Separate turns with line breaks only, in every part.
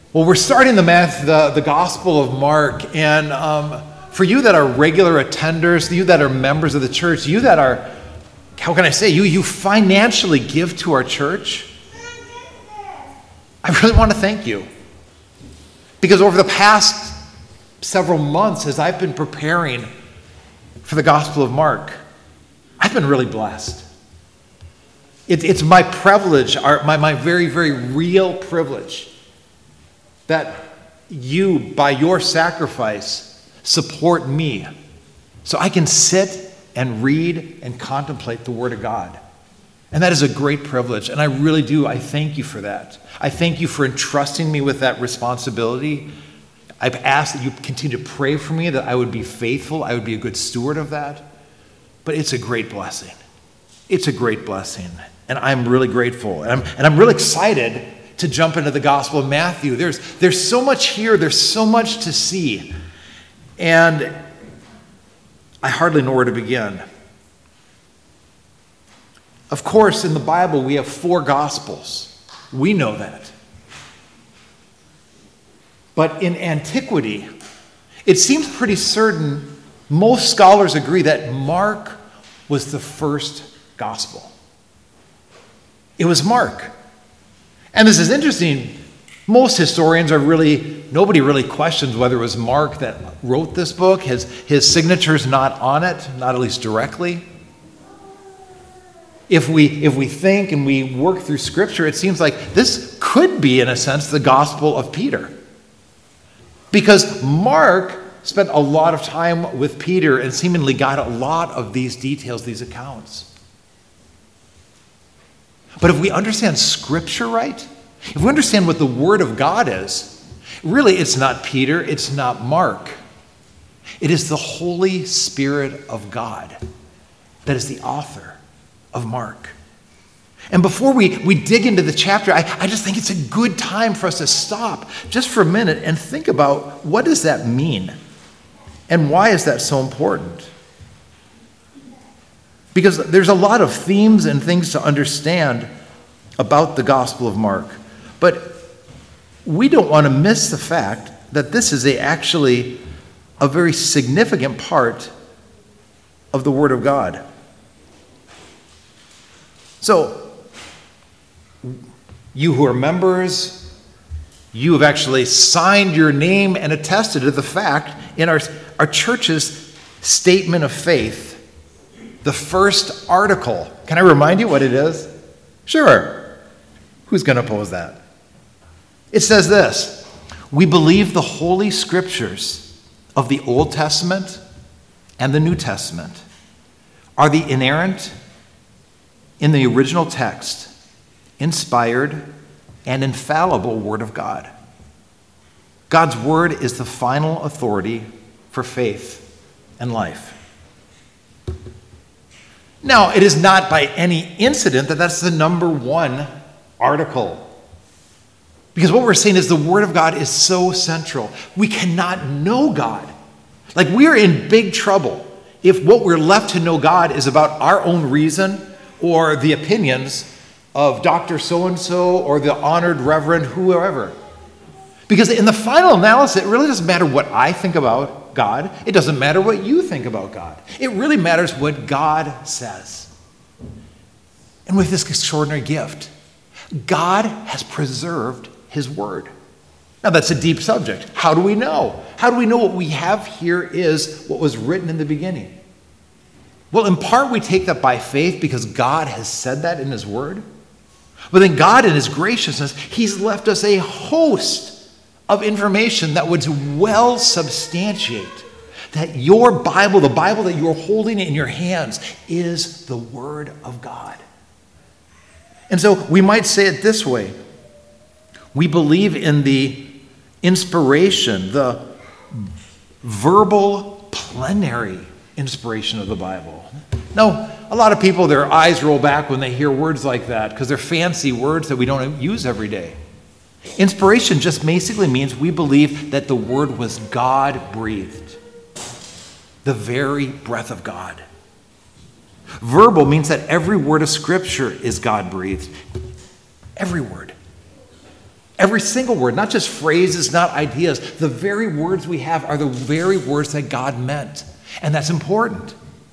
Well, we're starting the Gospel of Mark, and for you that are regular attenders, you that are members of the church, you that are, how can I say, you financially give to our church, I really want to thank you. Because over the past several months, as I've been preparing for the Gospel of Mark, I've been really blessed. It's my privilege, my very, very real privilege, that you, by your sacrifice, support me so I can sit and read and contemplate the Word of God. And that is a great privilege, and I really do. I thank you for that. I thank you for entrusting me with that responsibility. I've asked that you continue to pray for me, that I would be faithful, I would be a good steward of that. But it's a great blessing. It's a great blessing, and I'm really grateful. And I'm really excited to jump into the Gospel of Matthew. There's so much here. There's so much to see. And I hardly know where to begin. Of course, in the Bible, we have 4 Gospels. We know that. But in antiquity, it seems pretty certain, most scholars agree that Mark was the first Gospel. It was Mark. And this is interesting. Most historians nobody really questions whether it was Mark that wrote this book. His signature's not on it, not at least directly. If we think and we work through Scripture, it seems like this could be, in a sense, the Gospel of Peter. Because Mark spent a lot of time with Peter and seemingly got a lot of these details, these accounts. But if we understand Scripture right, if we understand what the Word of God is, really it's not Peter, it's not Mark. It is the Holy Spirit of God that is the author of Mark. And before we dig into the chapter, I just think it's a good time for us to stop just for a minute and think about, what does that mean? And why is that so important? Because there's a lot of themes and things to understand about the Gospel of Mark. But we don't want to miss the fact that this is actually a very significant part of the Word of God. So, you who are members, you have actually signed your name and attested to the fact in our church's statement of faith. The first article. Can I remind you what it is? Sure. Who's going to oppose that? It says this: we believe the Holy Scriptures of the Old Testament and the New Testament are the inerrant, in the original text, inspired and infallible Word of God. God's Word is the final authority for faith and life. Now, it is not by any incident that that's the number 1 article. Because what we're saying is the Word of God is so central. We cannot know God. Like, we are in big trouble if what we're left to know God is about our own reason or the opinions of Dr. So-and-so or the honored Reverend whoever. Because in the final analysis, it really doesn't matter what I think about God. It doesn't matter what you think about God. It really matters what God says. And with this extraordinary gift, God has preserved His Word. Now, that's a deep subject. How do we know? How do we know what we have here is what was written in the beginning? Well, in part, we take that by faith because God has said that in His Word. But then God, in His graciousness, He's left us a host of information that would well substantiate that your Bible, the Bible that you're holding in your hands, is the Word of God. And so we might say it this way. We believe in the inspiration, the verbal plenary inspiration of the Bible. Now, a lot of people, their eyes roll back when they hear words like that because they're fancy words that we don't use every day. Inspiration just basically means we believe that the Word was God-breathed, the very breath of God. Verbal means that every word of Scripture is God-breathed. Every word. Every single word, not just phrases, not ideas. The very words we have are the very words that God meant. And that's important.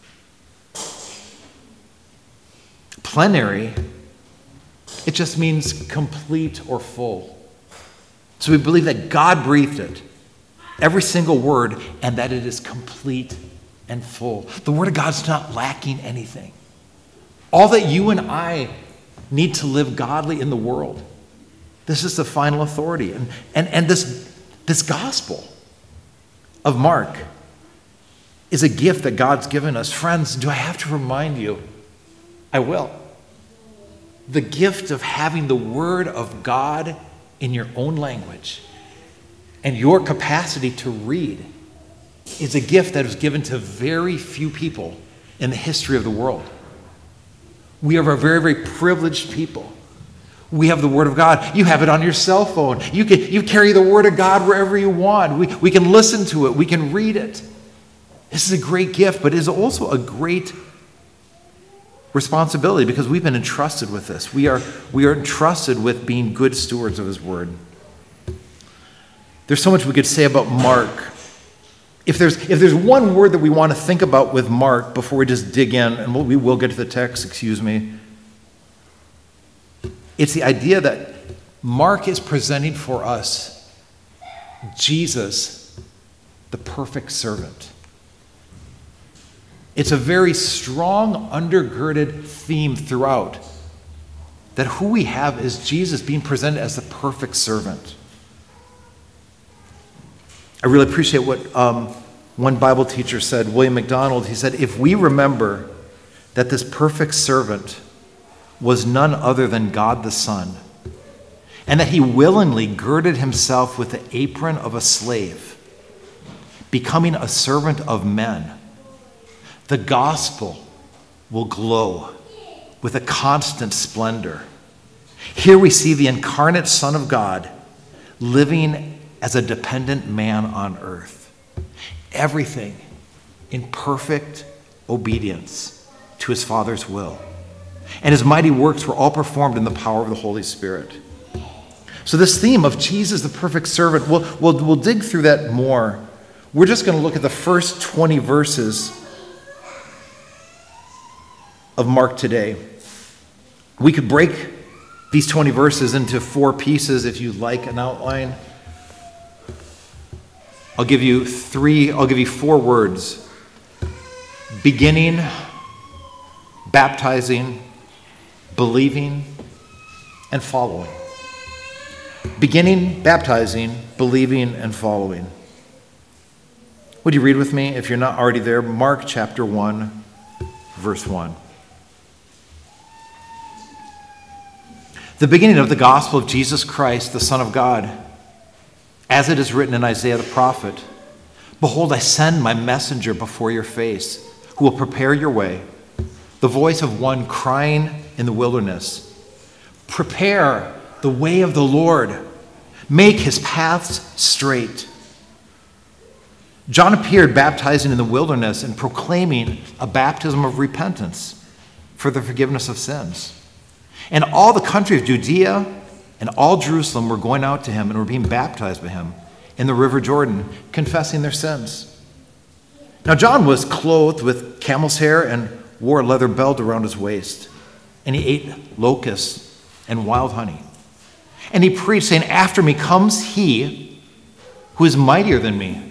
Plenary, it just means complete or full. So we believe that God breathed it, every single word, and that it is complete and full. The Word of God's not lacking anything. All that you and I need to live godly in the world, this is the final authority. And this gospel of Mark is a gift that God's given us. Friends, do I have to remind you? I will. The gift of having the Word of God in your own language and your capacity to read is a gift that was given to very few people in the history of the world. We are a very, very privileged people. We have the Word of God. You have it on your cell phone. You carry the Word of God wherever you want. We can listen to it. We can read it. This is a great gift, but it is also a great responsibility because we've been entrusted with this. We are entrusted with being good stewards of His Word. There's so much we could say about Mark. If there's one word that we want to think about with Mark before we just dig in, and we will get to the text, it's the idea that Mark is presenting for us Jesus, the perfect servant. It's a very strong, undergirded theme throughout that who we have is Jesus being presented as the perfect servant. I really appreciate what one Bible teacher said, William MacDonald. He said, if we remember that this perfect servant was none other than God the Son, and that He willingly girded Himself with the apron of a slave, becoming a servant of men, the gospel will glow with a constant splendor. Here we see the incarnate Son of God living as a dependent man on earth. Everything in perfect obedience to His Father's will. And His mighty works were all performed in the power of the Holy Spirit. So this theme of Jesus, the perfect servant, we'll dig through that more. We're just going to look at the first 20 verses of Mark today. We could break these 20 verses into 4 pieces if you like an outline. I'll give you 4 words. Beginning, baptizing, believing, and following. Beginning, baptizing, believing, and following. Would you read with me, if you're not already there, Mark chapter 1, verse 1. The beginning of the gospel of Jesus Christ, the Son of God, as it is written in Isaiah the prophet, behold, I send my messenger before your face, who will prepare your way, the voice of one crying in the wilderness, prepare the way of the Lord, make His paths straight. John appeared baptizing in the wilderness and proclaiming a baptism of repentance for the forgiveness of sins. And all the country of Judea and all Jerusalem were going out to Him and were being baptized by Him in the river Jordan, confessing their sins. Now John was clothed with camel's hair and wore a leather belt around his waist, and he ate locusts and wild honey. And he preached, saying, after me comes He who is mightier than me,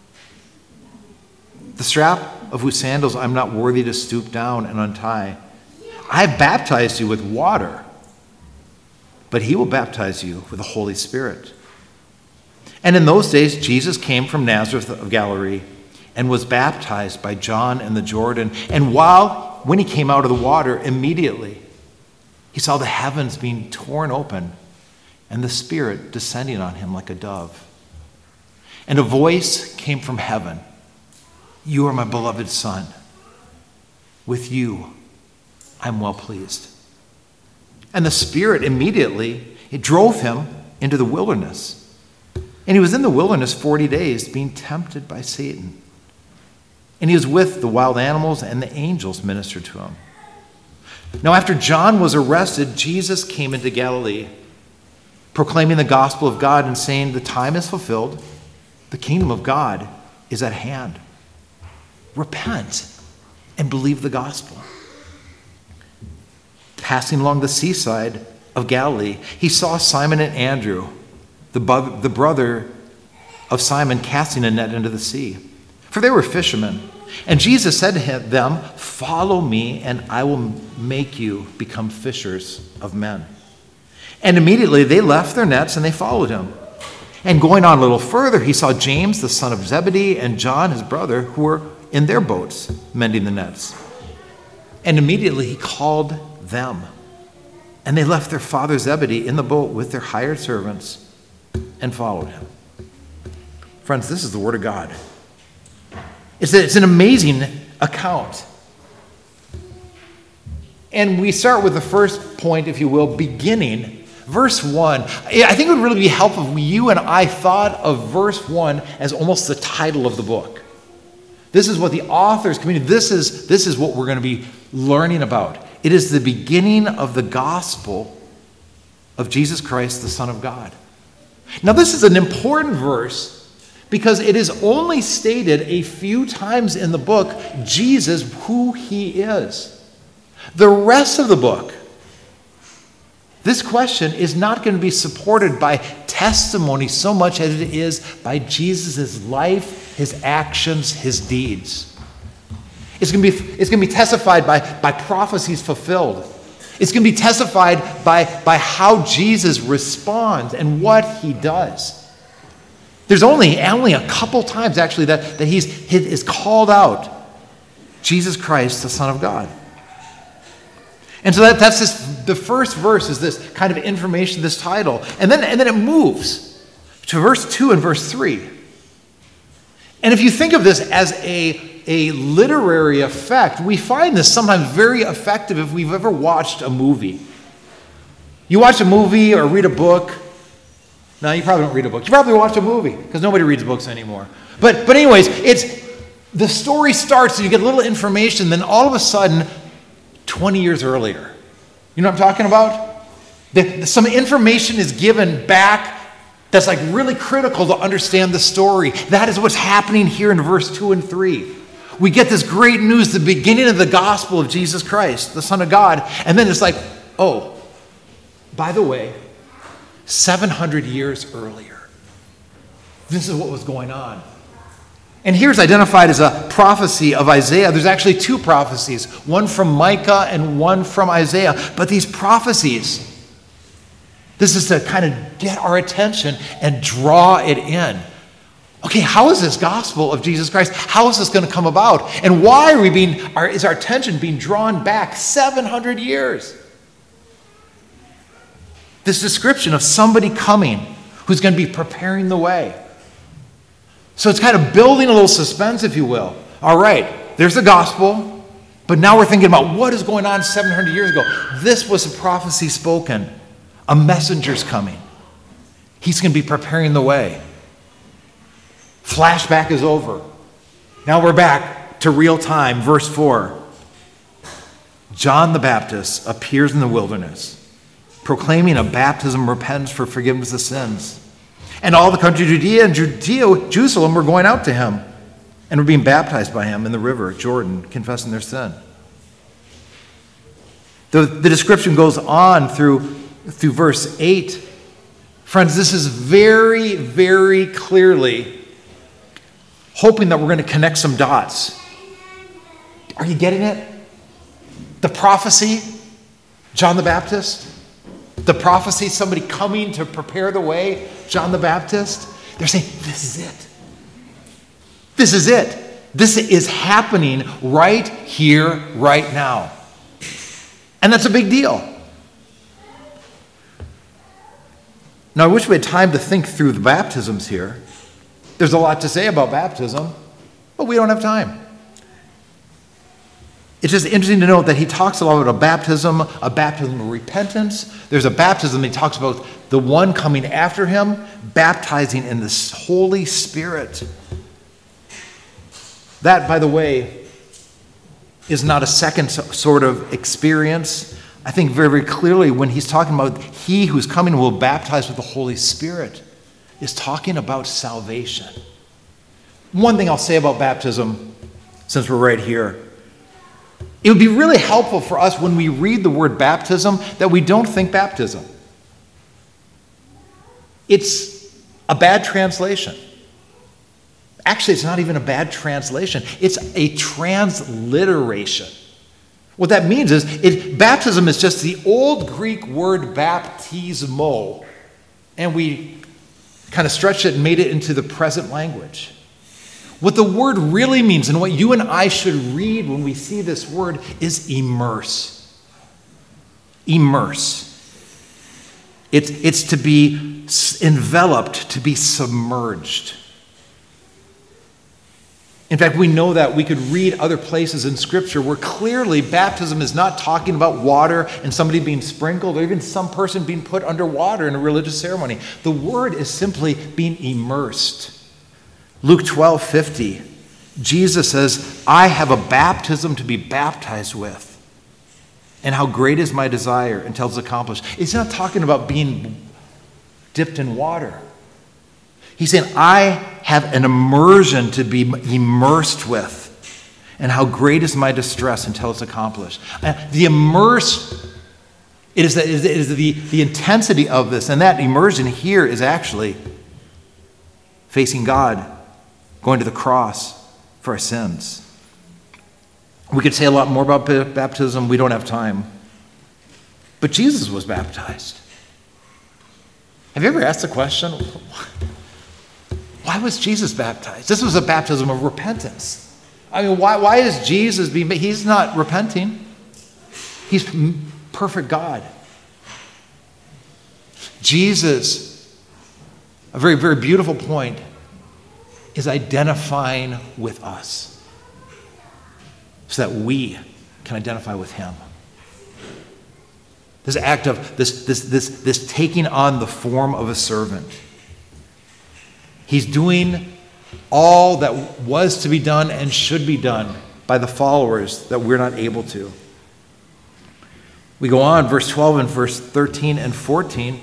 the strap of whose sandals I'm not worthy to stoop down and untie. I have baptized you with water, but He will baptize you with the Holy Spirit. And in those days, Jesus came from Nazareth of Galilee and was baptized by John in the Jordan. And when He came out of the water, immediately He saw the heavens being torn open and the Spirit descending on Him like a dove. And a voice came from heaven, you are my beloved Son. With you I'm well pleased. And the Spirit immediately, it drove Him into the wilderness. And He was in the wilderness 40 days being tempted by Satan. And He was with the wild animals, and the angels ministered to Him. Now after John was arrested, Jesus came into Galilee, proclaiming the gospel of God and saying, the time is fulfilled, the kingdom of God is at hand. Repent and believe the gospel. Passing along the seaside of Galilee, he saw Simon and Andrew, the brother of Simon, casting a net into the sea, for they were fishermen. And Jesus said to them, follow me, and I will make you become fishers of men. And immediately they left their nets and they followed him. And going on a little further, he saw James, the son of Zebedee, and John, his brother, who were in their boats mending the nets. And immediately he called them. And they left their father Zebedee in the boat with their hired servants and followed him. Friends, this is the word of God. It's an amazing account. And we start with the first point, if you will, beginning. Verse 1. I think it would really be helpful if you and I thought of verse 1 as almost the title of the book. This is what the author's community, this is what we're going to be learning about. It is the beginning of the gospel of Jesus Christ, the Son of God. Now, this is an important verse because it is only stated a few times in the book, Jesus, who he is. The rest of the book, this question is not going to be supported by testimony so much as it is by Jesus' life, his actions, his deeds. It's going to be testified by prophecies fulfilled. It's going to be testified by how Jesus responds and what he does. There's only a couple times, actually, that he is called out, Jesus Christ, the Son of God. And so that's the first verse is this kind of information, this title. And then it moves to verse 2 and verse 3. And if you think of this as a literary effect, we find this sometimes very effective if we've ever watched a movie. You watch a movie or read a book. No, you probably don't read a book. You probably watch a movie because nobody reads books anymore. But anyways, the story starts and you get a little information, then all of a sudden, 20 years earlier. You know what I'm talking about? Some information is given back that's like really critical to understand the story. That is what's happening here in verse 2 and 3. We get this great news, the beginning of the gospel of Jesus Christ, the Son of God, and then it's like, oh, by the way, 700 years earlier, this is what was going on. And here's identified as a prophecy of Isaiah. There's actually two prophecies, one from Micah and one from Isaiah. But these prophecies, this is to kind of get our attention and draw it in. Okay, how is this gospel of Jesus Christ? How is this going to come about? And why is our attention being drawn back 700 years? This description of somebody coming who's going to be preparing the way. So it's kind of building a little suspense, if you will. All right, there's the gospel, but now we're thinking about what is going on 700 years ago. This was a prophecy spoken. A messenger's coming. He's going to be preparing the way. Flashback is over. Now we're back to real time. Verse 4. John the Baptist appears in the wilderness, proclaiming a baptism of repentance for forgiveness of sins. And all the country of Judea and Jerusalem were going out to him and were being baptized by him in the river Jordan, confessing their sin. The description goes on through verse 8. Friends, this is very, very clearly hoping that we're going to connect some dots. Are you getting it? The prophecy, John the Baptist. The prophecy, somebody coming to prepare the way, John the Baptist. They're saying, this is it. This is it. This is happening right here, right now. And that's a big deal. Now, I wish we had time to think through the baptisms here. There's a lot to say about baptism, but we don't have time. It's just interesting to note that he talks a lot about a baptism of repentance. There's a baptism he talks about the one coming after him, baptizing in the Holy Spirit. That, by the way, is not a second sort of experience. I think very, very clearly when he's talking about he who's coming will baptize with the Holy Spirit is talking about salvation. One thing I'll say about baptism, since we're right here, it would be really helpful for us when we read the word baptism that we don't think baptism. It's a bad translation. Actually, it's not even a bad translation. It's a transliteration. What that means is baptism is just the old Greek word baptismo, and we kind of stretched it and made it into the present language. What the word really means and what you and I should read when we see this word is immerse. Immerse. It's to be enveloped, to be submerged. In fact, we know that we could read other places in Scripture where clearly baptism is not talking about water and somebody being sprinkled or even some person being put under water in a religious ceremony. The word is simply being immersed. Luke 12:50, Jesus says, I have a baptism to be baptized with, and how great is my desire until it's accomplished. It's not talking about being dipped in water. He's saying, I have an immersion to be immersed with, and how great is my distress until it's accomplished. The immerse, it is the intensity of this, and that immersion here is actually facing God, going to the cross for our sins. We could say a lot more about baptism. We don't have time. But Jesus was baptized. Have you ever asked the question, why was Jesus baptized? This was a baptism of repentance. I mean, why is Jesus being baptized? He's not repenting. He's perfect God. Jesus, a very, very beautiful point, is identifying with us so that we can identify with him. This act of this taking on the form of a servant. He's doing all that was to be done and should be done by the followers that we're not able to. We go on, verse 12 and verse 13 and 14.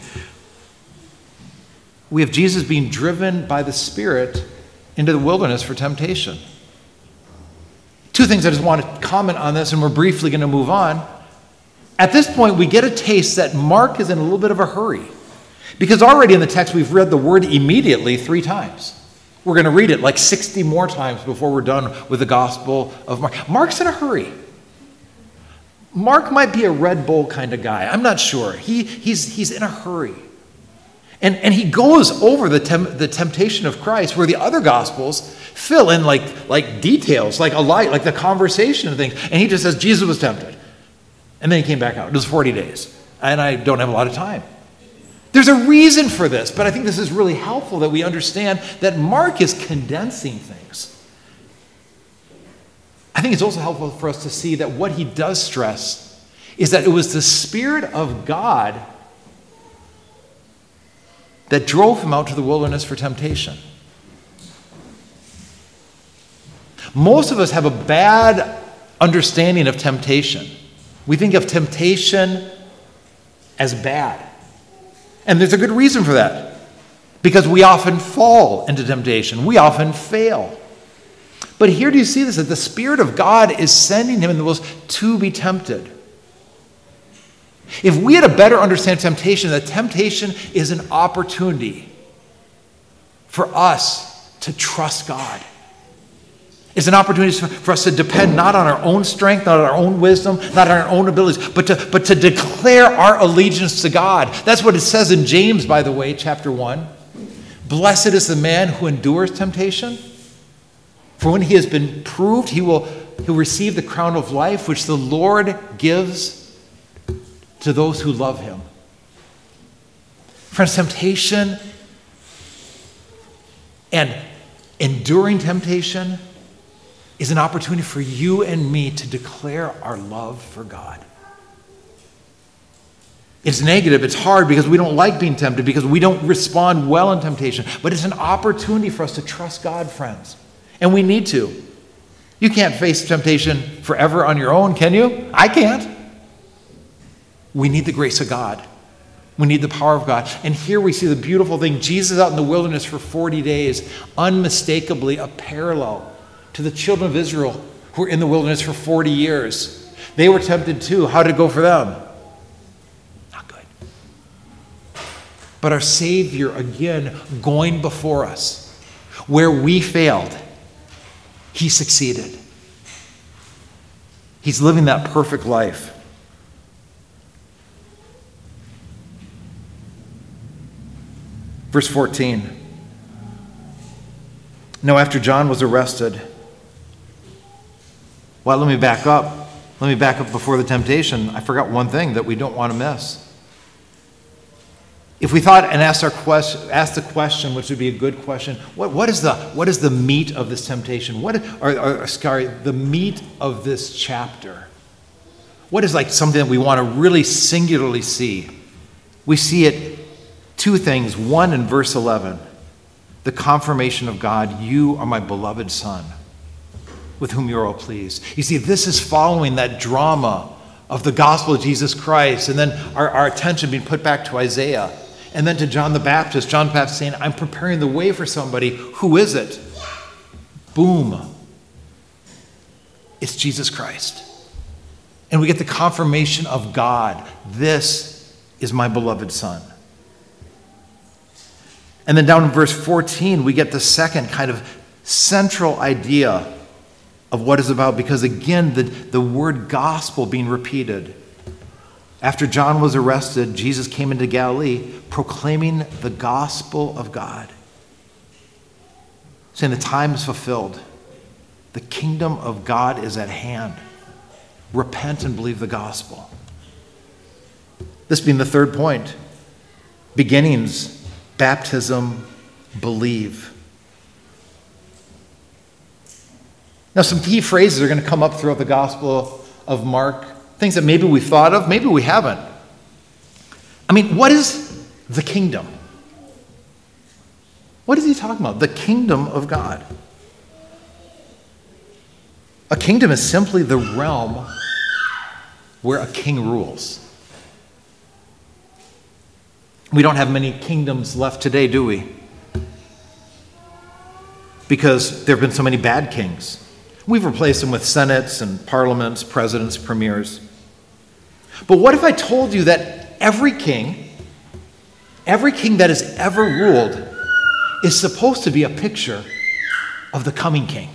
We have Jesus being driven by the Spirit into the wilderness for temptation. Two things I just want to comment on this, and we're briefly going to move on. At this point, we get a taste that Mark is in a little bit of a hurry. Because already in the text, we've read the word immediately 3 times. We're going to read it like 60 more times before we're done with the Gospel of Mark. Mark's in a hurry. Mark might be a Red Bull kind of guy. I'm not sure. He's in a hurry. And he goes over the temptation of Christ, where the other Gospels fill in like details, like the conversation and things. And he just says, Jesus was tempted. And then he came back out. It was 40 days. And I don't have a lot of time. There's a reason for this, but I think this is really helpful that we understand that Mark is condensing things. I think it's also helpful for us to see that what he does stress is that it was the Spirit of God that drove him out to the wilderness for temptation. Most of us have a bad understanding of temptation. We think of temptation as bad. And there's a good reason for that. Because we often fall into temptation. We often fail. But here do you see this? That the Spirit of God is sending him in the wilderness to be tempted. If we had a better understanding of temptation, that temptation is an opportunity for us to trust God. It's an opportunity for us to depend not on our own strength, not on our own wisdom, not on our own abilities, but to declare our allegiance to God. That's what it says in James, by the way, chapter 1. Blessed is the man who endures temptation, for when he has been proved, he'll receive the crown of life, which the Lord gives to those who love him. Friends, temptation and enduring temptation is an opportunity for you and me to declare our love for God. It's negative, it's hard because we don't like being tempted, because we don't respond well in temptation. But it's an opportunity for us to trust God, friends. And we need to. You can't face temptation forever on your own, can you? I can't. We need the grace of God. We need the power of God. And here we see the beautiful thing. Jesus out in the wilderness for 40 days, unmistakably a parallel to the children of Israel who were in the wilderness for 40 years. They were tempted too. How did it go for them? Not good. But our Savior, again, going before us, where we failed, he succeeded. He's living that perfect life. Verse 14. Now, after John was arrested, well, let me back up. Let me back up before the temptation. I forgot one thing that we don't want to miss. If we thought and asked the question, which would be a good question, what is the meat of this temptation? The meat of this chapter? What is like something that we want to really singularly see? We see it two things. One, in verse 11, the confirmation of God, you are my beloved Son, with whom you are well pleased. You see, this is following that drama of the gospel of Jesus Christ, and then our attention being put back to Isaiah, and then to John the Baptist. John the Baptist saying, I'm preparing the way for somebody. Who is it? Boom. It's Jesus Christ. And we get the confirmation of God. This is my beloved Son. And then down in verse 14, we get the second kind of central idea of what it's about, because again, the word gospel being repeated. After John was arrested, Jesus came into Galilee proclaiming the gospel of God, saying the time is fulfilled. The kingdom of God is at hand. Repent and believe the gospel. This being the third point. Beginnings. Baptism, believe. Now, some key phrases are going to come up throughout the Gospel of Mark, things that maybe we thought of, maybe we haven't. I mean, what is the kingdom? What is he talking about? The kingdom of God. A kingdom is simply the realm where a king rules. We don't have many kingdoms left today, do we? Because there have been so many bad kings. We've replaced them with senates and parliaments, presidents, premiers. But what if I told you that every king that has ever ruled is supposed to be a picture of the coming king?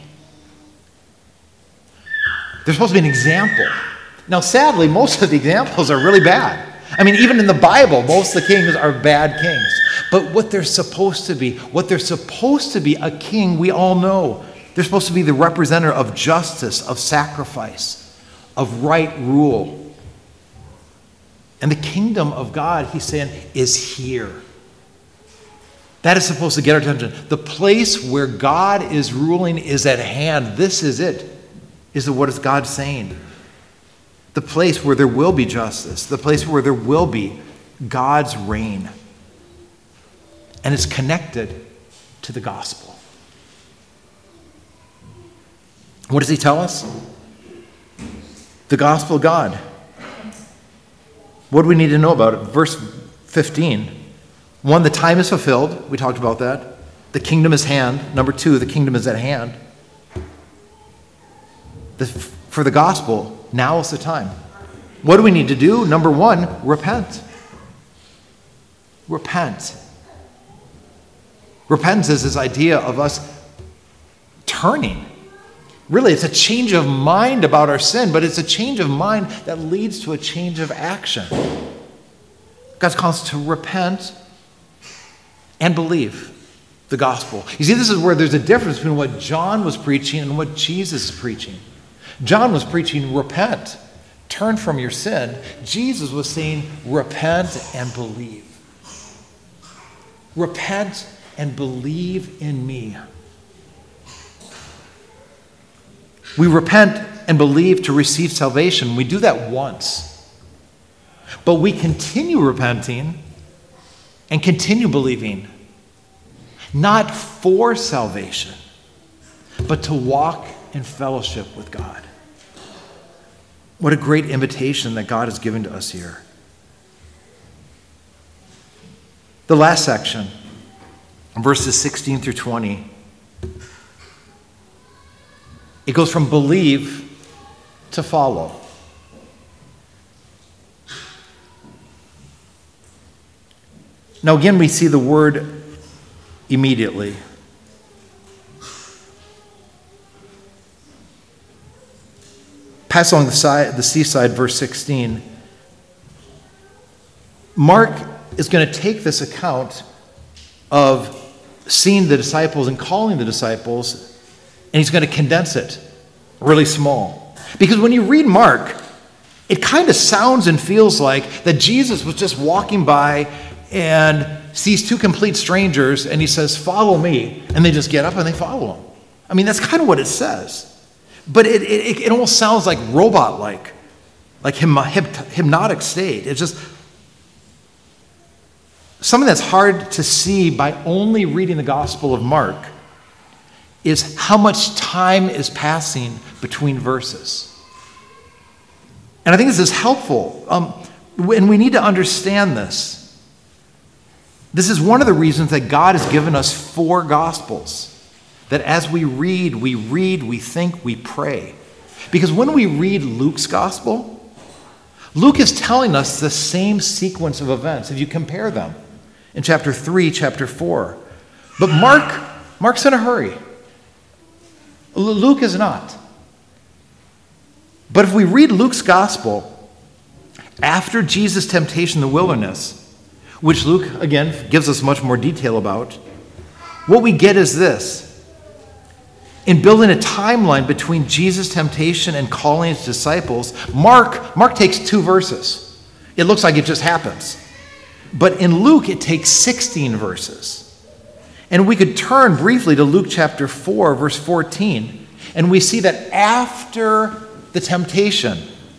They're supposed to be an example. Now, sadly, most of the examples are really bad. I mean, even in the Bible, most of the kings are bad kings. But what they're supposed to be, a king, we all know. They're supposed to be the representative of justice, of sacrifice, of right rule. And the kingdom of God, he's saying, is here. That is supposed to get our attention. The place where God is ruling is at hand. This is it. What is God saying? The place where there will be justice, the place where there will be God's reign. And it's connected to the gospel. What does he tell us? The gospel of God. What do we need to know about it? Verse 15. 1, the time is fulfilled. We talked about that. The kingdom is hand. Number 2, the kingdom is at hand. For the gospel, now is the time. What do we need to do? Number 1, repent. Repent. Repentance is this idea of us turning. Really, it's a change of mind about our sin, but it's a change of mind that leads to a change of action. God calls us to repent and believe the gospel. You see, this is where there's a difference between what John was preaching and what Jesus is preaching. John was preaching, repent, turn from your sin. Jesus was saying, repent and believe. Repent and believe in me. We repent and believe to receive salvation. We do that once. But we continue repenting and continue believing, not for salvation, but to walk in fellowship with God. What a great invitation that God has given to us here. The last section, verses 16 through 20. It goes from believe to follow. Now again, we see the word immediately. Pass along the seaside, verse 16. Mark is going to take this account of seeing the disciples and calling the disciples, and he's going to condense it really small. Because when you read Mark, it kind of sounds and feels like that Jesus was just walking by and sees two complete strangers, and he says, "Follow me," and they just get up and they follow him. I mean, that's kind of what it says. But it almost sounds like robot-like, like hypnotic state. It's just something that's hard to see by only reading the Gospel of Mark is how much time is passing between verses. And I think this is helpful. And we need to understand this. This is one of the reasons that God has given us 4 Gospels. That as we read, we think, we pray. Because when we read Luke's Gospel, Luke is telling us the same sequence of events, if you compare them, in chapter 3, chapter 4. But Mark's in a hurry. Luke is not. But if we read Luke's Gospel, after Jesus' temptation in the wilderness, which Luke, again, gives us much more detail about, what we get is this. In building a timeline between Jesus' temptation and calling his disciples, Mark takes 2 verses. It looks like it just happens. But in Luke, it takes 16 verses. And we could turn briefly to Luke chapter 4, verse 14, and we see that after the temptation,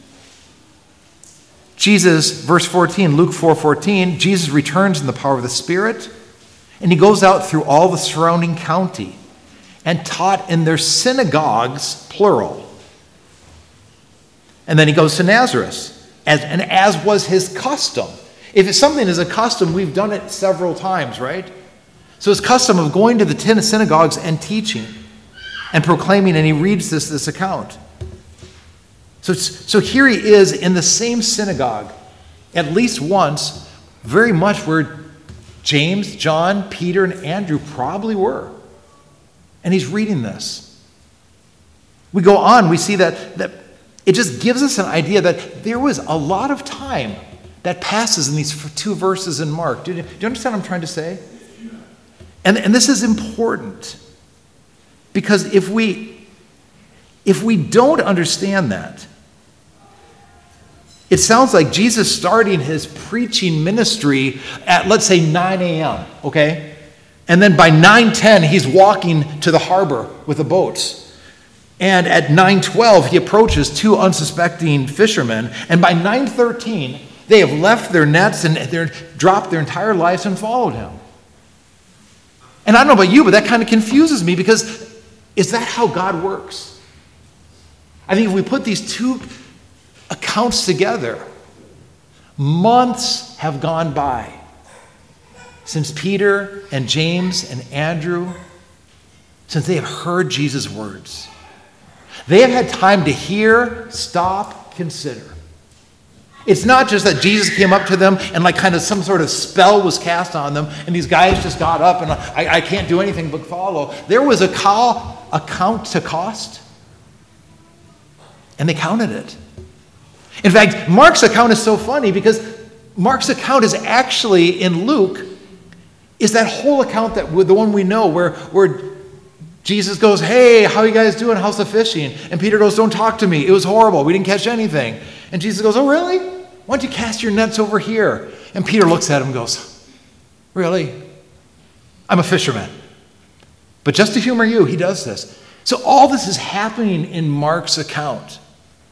Jesus, verse 14, Luke 4:14, Jesus returns in the power of the Spirit, and he goes out through all the surrounding county and taught in their synagogues, plural. And then he goes to Nazareth, as was his custom. If something is a custom, we've done it several times, right? So his custom of going to the synagogues and teaching and proclaiming, and he reads this account. So here he is in the same synagogue, at least once, very much where James, John, Peter, and Andrew probably were. And he's reading this. We go on, we see that it just gives us an idea that there was a lot of time that passes in these 2 verses in Mark. Do you understand what I'm trying to say? And this is important. Because if we don't understand that, it sounds like Jesus starting his preaching ministry at, let's say, 9 a.m., okay? And then by 9:10, he's walking to the harbor with the boats. And at 9:12, he approaches 2 unsuspecting fishermen. And by 9:13, they have left their nets and they're dropped their entire lives and followed him. And I don't know about you, but that kind of confuses me, because is that how God works? I think if we put these 2 accounts together, months have gone by since Peter and James and Andrew, since they have heard Jesus' words. They have had time to hear, stop, consider. It's not just that Jesus came up to them and like kind of some sort of spell was cast on them and these guys just got up and I can't do anything but follow. There was a count to cost, and they counted it. In fact, Mark's account is so funny because Mark's account is actually in Luke is that whole account, that the one we know where Jesus goes, "Hey, how you guys doing? How's the fishing?" And Peter goes, "Don't talk to me. It was horrible. We didn't catch anything." And Jesus goes, "Oh, really? Why don't you cast your nets over here?" And Peter looks at him and goes, "Really? I'm a fisherman." But just to humor you, he does this. So all this is happening in Mark's account.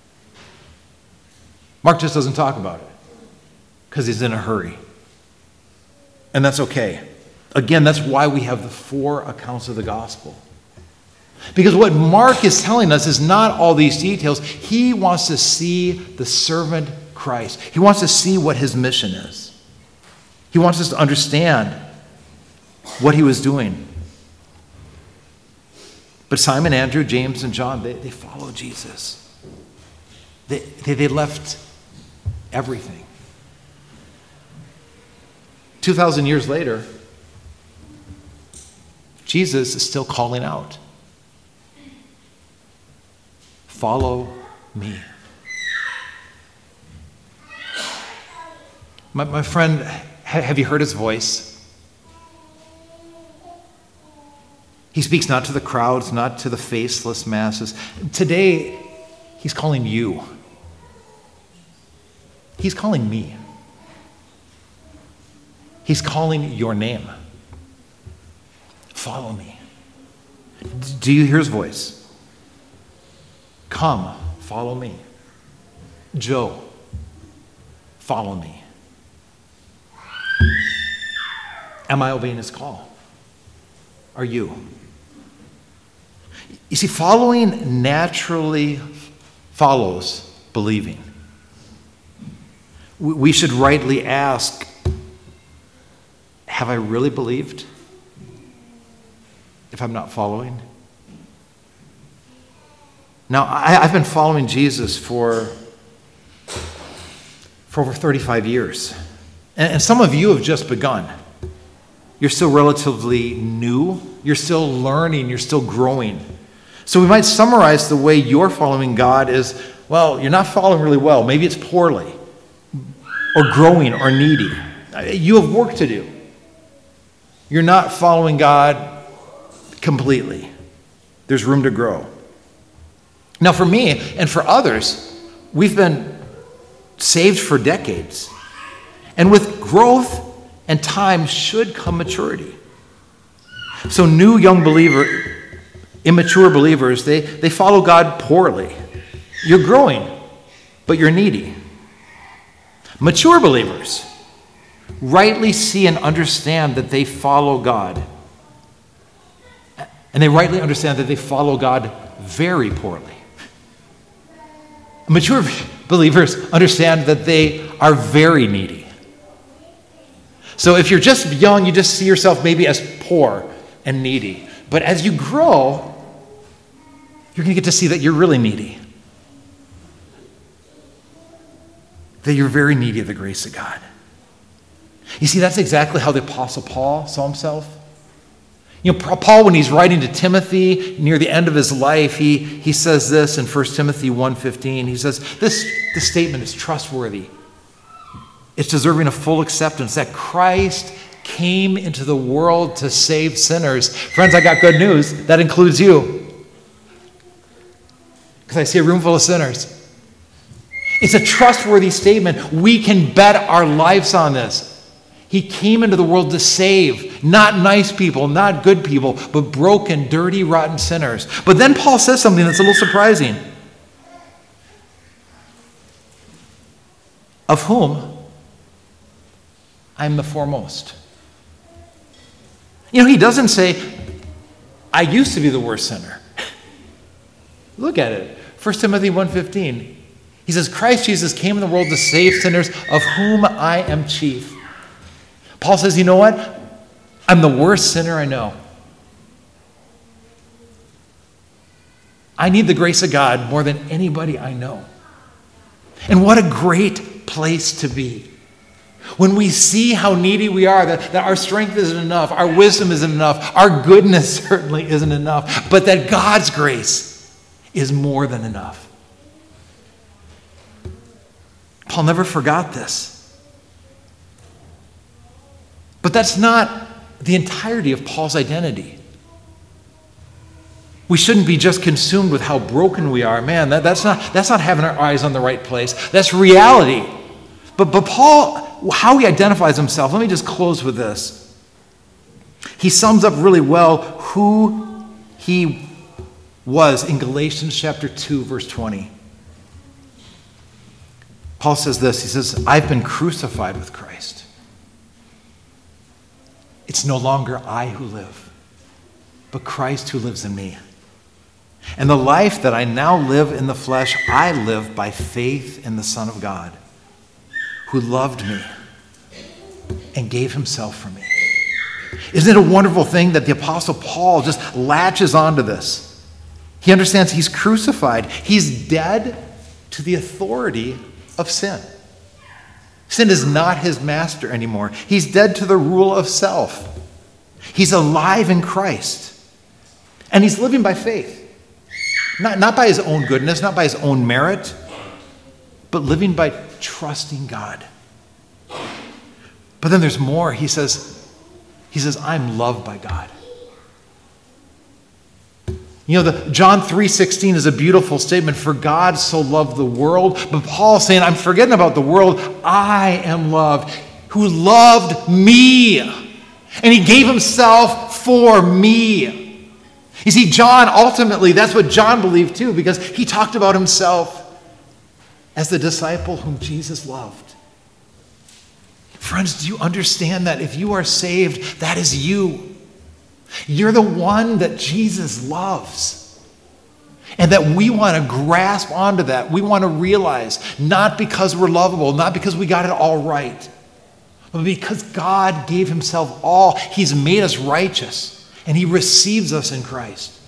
Mark just doesn't talk about it because he's in a hurry. And that's okay. Again, that's why we have the 4 accounts of the gospel. Because what Mark is telling us is not all these details. He wants to see the servant Christ. He wants to see what his mission is. He wants us to understand what he was doing. But Simon, Andrew, James, and John, they followed Jesus. They left everything. 2,000 years later, Jesus is still calling out, "Follow me." My friend, have you heard his voice? He speaks not to the crowds, not to the faceless masses. Today, he's calling you. He's calling me. He's calling your name. Follow me. Do you hear his voice? Come, follow me. Joe, follow me. Am I obeying his call? Are you? You see, following naturally follows believing. We should rightly ask, have I really believed if I'm not following? Now, I've been following Jesus for over 35 years. And some of you have just begun. You're still relatively new. You're still learning. You're still growing. So we might summarize the way you're following God is, well, you're not following really well. Maybe it's poorly, or growing, or needy. You have work to do. You're not following God completely. There's room to grow. Now, for me and for others, we've been saved for decades. And with growth and time should come maturity. So immature believers, they follow God poorly. You're growing, but you're needy. Mature believers rightly see and understand that they follow God. And they rightly understand that they follow God very poorly. Mature believers understand that they are very needy. So if you're just young, you just see yourself maybe as poor and needy. But as you grow, you're going to get to see that you're really needy. That you're very needy of the grace of God. You see, that's exactly how the Apostle Paul saw himself. You know, Paul, when he's writing to Timothy near the end of his life, he says this in 1 Timothy 1:15. He says, this statement is trustworthy. It's deserving of full acceptance, that Christ came into the world to save sinners. Friends, I got good news. That includes you. Because I see a room full of sinners. It's a trustworthy statement. We can bet our lives on this. He came into the world to save, not nice people, not good people, but broken, dirty, rotten sinners. But then Paul says something that's a little surprising. Of whom I am the foremost. You know, he doesn't say, I used to be the worst sinner. Look at it. 1 Timothy 1:15. He says, Christ Jesus came in the world to save sinners, of whom I am chief. Paul says, you know what? I'm the worst sinner I know. I need the grace of God more than anybody I know. And what a great place to be. When we see how needy we are, that our strength isn't enough, our wisdom isn't enough, our goodness certainly isn't enough, but that God's grace is more than enough. Paul never forgot this. But that's not the entirety of Paul's identity. We shouldn't be just consumed with how broken we are. Man, that's not having our eyes on the right place. That's reality. But Paul, how he identifies himself, let me just close with this. He sums up really well who he was in Galatians chapter 2, verse 20. Paul says this, he says, I've been crucified with Christ. It's no longer I who live, but Christ who lives in me. And the life that I now live in the flesh, I live by faith in the Son of God, who loved me and gave himself for me. Isn't it a wonderful thing that the Apostle Paul just latches onto this? He understands he's crucified. He's dead to the authority of sin. Sin is not his master anymore. He's dead to the rule of self. He's alive in Christ. And he's living by faith. Not by his own goodness, not by his own merit, but living by trusting God. But then there's more. He says, I'm loved by God. You know, the John 3:16 is a beautiful statement. For God so loved the world. But Paul's saying, I'm forgetting about the world. I am loved, who loved me. And he gave himself for me. You see, John, ultimately, that's what John believed too, because he talked about himself as the disciple whom Jesus loved. Friends, do you understand that if you are saved, that is you? You're the one that Jesus loves. And that we want to grasp onto that. We want to realize, not because we're lovable, not because we got it all right, but because God gave himself all. He's made us righteous, and he receives us in Christ.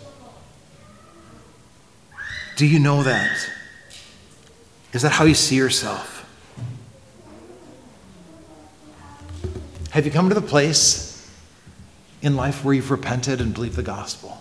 Do you know that? Is that how you see yourself? Have you come to the place in life where you've repented and believed the gospel?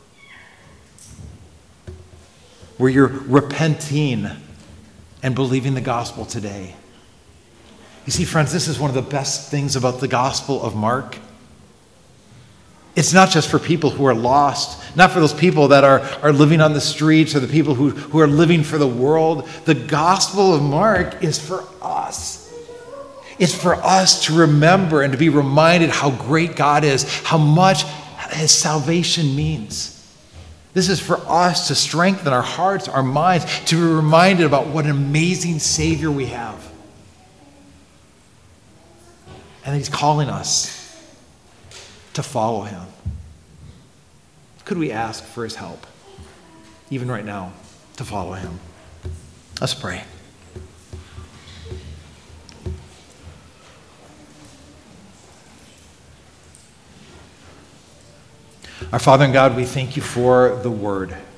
Where you're repenting and believing the gospel today? You see, friends, this is one of the best things about the Gospel of Mark. It's not just for people who are lost, not for those people that are living on the streets or the people who are living for the world. The Gospel of Mark is for us. It's for us to remember and to be reminded how great God is, how much his salvation means. This is for us to strengthen our hearts, our minds, to be reminded about what an amazing Savior we have. And he's calling us to follow him. Could we ask for his help, even right now, to follow him? Let's pray. Our Father and God, we thank you for the word.